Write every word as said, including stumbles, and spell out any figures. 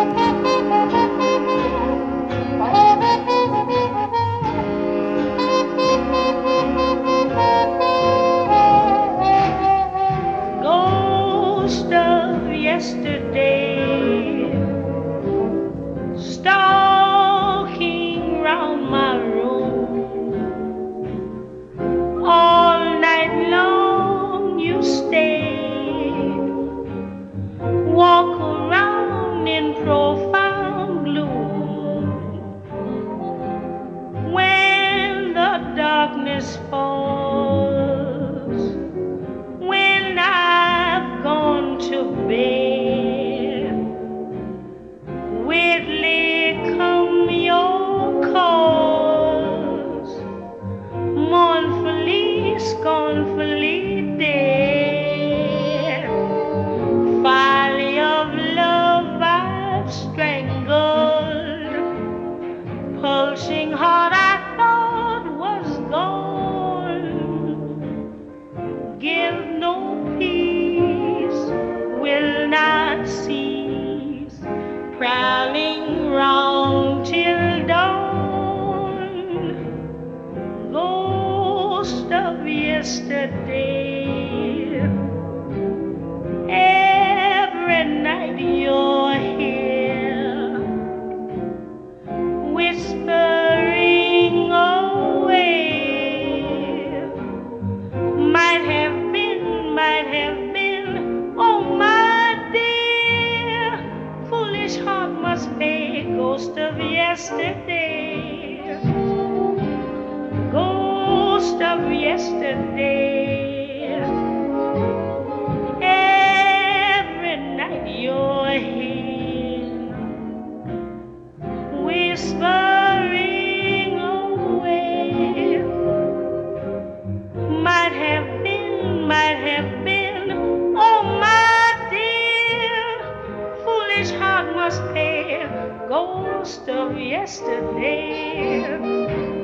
Ghost of yesterday, stalking round my room. All night long you stayed, walk around in profound gloom. When the darkness falls, when I've gone to bed, weirdly come your calls, mournfully, scornfully dead. Folly of love I've strangled, pulsing heart I thought was gone. Give no peace, will not cease, prowling round till dawn. Ghost of yesterday, every night you're here, whispering away. Might have been, might have been, oh my dear, foolish heart must pay. Ghost of yesterday, ghost of yesterday, every night you're here, whispering away. Might have been, might have been, oh my dear, foolish heart must pay. Ghost of yesterday.